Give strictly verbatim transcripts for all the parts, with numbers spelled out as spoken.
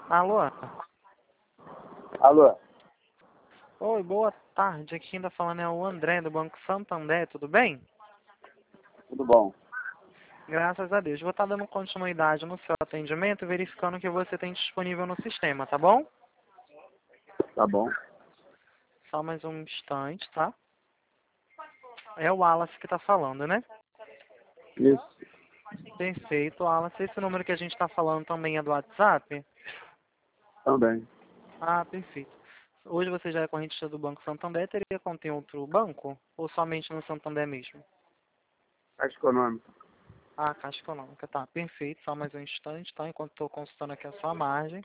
Alô? Alô? Oi, boa tarde. Aqui quem tá falando é o André do Banco Santander, tudo bem? Tudo bom? Graças a Deus. Vou estar dando continuidade no seu atendimento e verificando o que você tem disponível no sistema, tá bom? Tá bom. Só mais um instante, tá? É o Wallace que tá falando, né? Isso. Perfeito, Wallace. Esse número que a gente tá falando também é do WhatsApp? Também. Ah, perfeito. Hoje você já é correntista do Banco Santander, teria conta em outro banco? Ou somente no Santander mesmo? Caixa Econômica. Ah, Caixa Econômica, tá, perfeito. Só mais um instante, tá? Enquanto estou consultando aqui a sua margem.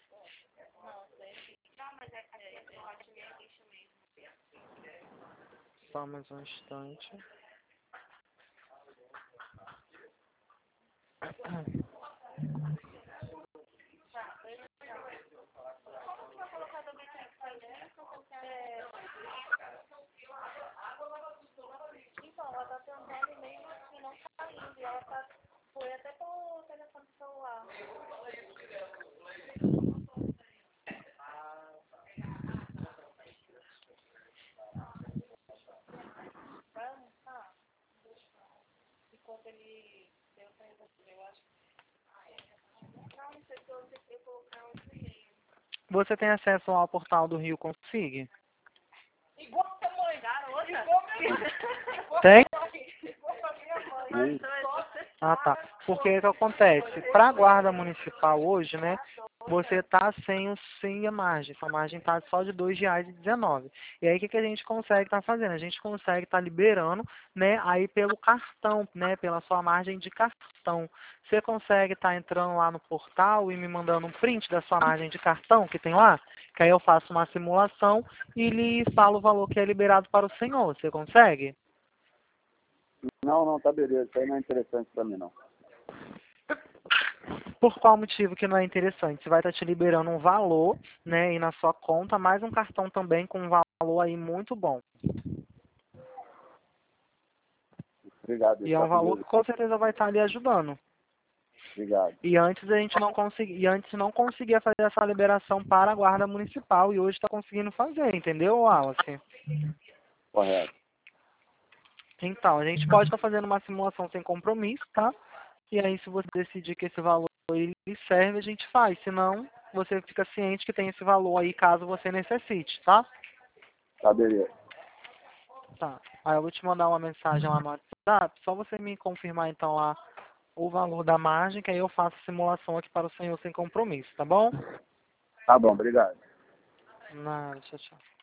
Só mais um instante. Então, ela tá tentando e mesmo assim não tá indo. E ela tá, foi até pelo telefone celular. Vai almoçar? Enquanto ele deu pra resolver, eu acho. Não, não sei se eu eu colocar outro e-mail. Você tem acesso ao portal do Rio Consig? Igual a sua mãe, garota. Igual minha Tem? Igual a minha mãe. Sim. Ah, tá. Porque o que acontece? Para a guarda municipal hoje, né? Você tá sem, o, sem a margem. Sua margem tá só de dois reais e dezenove. E aí o que, que a gente consegue estar fazendo? A gente consegue estar liberando, né? Aí pelo cartão, né? Pela sua margem de cartão. Você consegue estar entrando lá no portal e me mandando um print da sua margem de cartão que tem lá? Que aí eu faço uma simulação e lhe falo o valor que é liberado para o senhor. Você consegue? Não, não, tá beleza. Isso aí não é interessante pra mim, não. Por qual motivo que não é interessante? Você vai estar te liberando um valor, né, aí na sua conta, mais um cartão também com um valor aí muito bom. Obrigado. E é Tá um com valor Deus. que com certeza vai estar lhe ajudando. Obrigado. E antes a gente não conseguia, e antes não conseguia fazer essa liberação para a guarda municipal e hoje está conseguindo fazer, entendeu, Wallace? Correto. Então, a gente pode estar fazendo uma simulação sem compromisso, tá? E aí se você decidir que esse valor ele lhe serve, a gente faz. Se não, você fica ciente que tem esse valor aí caso você necessite, tá? Tá beleza. Tá. Aí eu vou te mandar uma mensagem lá no WhatsApp, só você me confirmar então lá o valor da margem, que aí eu faço a simulação aqui para o senhor sem compromisso, tá bom? Tá bom, obrigado. Nada, tchau, tchau.